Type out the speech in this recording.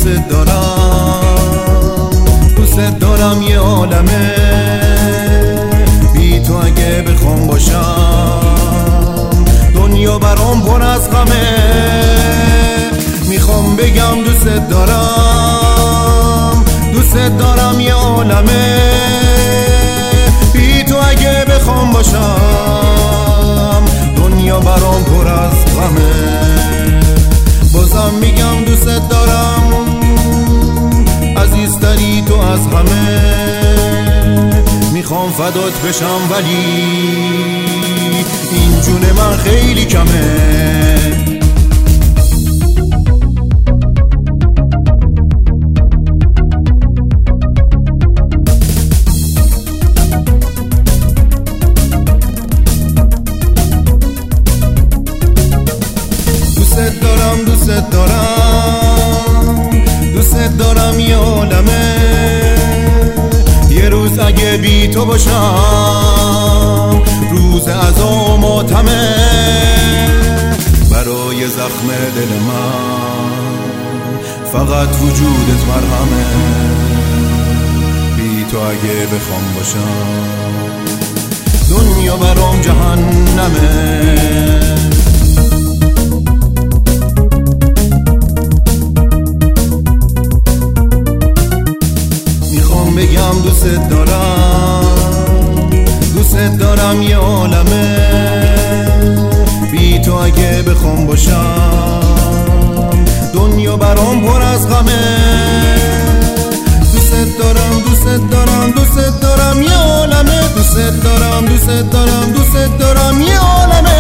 دوست دارم یه عالمه بی تو اگه بخوام باشم دنیا برام پر از غمه میخوام بگم دوست دارم یه عالمه بی تو اگه بخوام باشم دنیا برام پر از غمه بازم میگم دوست دارم عزیزتری تو از همه میخوام فدات بشم ولی این جون من خیلی کمه دوست دارم یه عالمه یه روز اگه بی تو باشم روز عزا و ماتمه برای زخم دل من فقط وجودت مرهمه بی تو اگه بخوام باشم دنیا برام جهنمه بگم دوست دارم یه عالمه بی تو اگه بخوام باشم دنیا برام پر از غمه دوست دارم یه عالمه دوست دارم یه عالمه